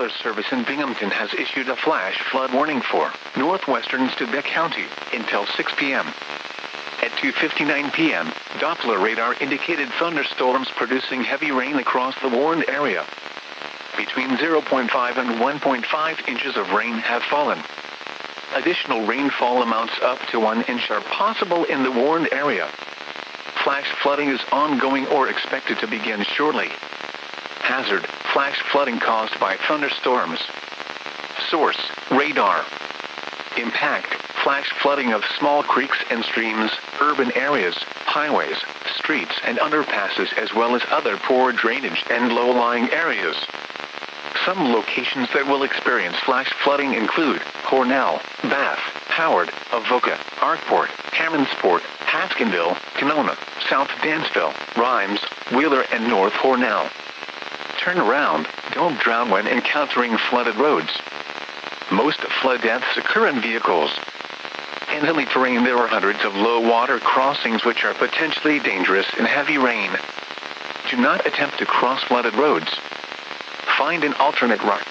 Service in Binghamton has issued a flash flood warning for northwestern Steuben County until 6 p.m. At 2:59 p.m., Doppler radar indicated thunderstorms producing heavy rain across the warned area. Between 0.5 and 1.5 inches of rain have fallen. Additional rainfall amounts up to 1 inch are possible in the warned area. Flash flooding is ongoing or expected to begin shortly. Hazard: flash flooding caused by thunderstorms. Source: radar. Impact: flash flooding of small creeks and streams, urban areas, highways, streets and underpasses, as well as other poor drainage and low-lying areas. Some locations that will experience flash flooding include Hornell, Bath, Howard, Avoca, Arkport, Hammondsport, Haskinville, Canona, South Dansville, Rhymes, Wheeler and North Hornell. Turn around, don't drown when encountering flooded roads. Most flood deaths occur in vehicles. In hilly terrain there are hundreds of low water crossings which are potentially dangerous in heavy rain. Do not attempt to cross flooded roads. Find an alternate route.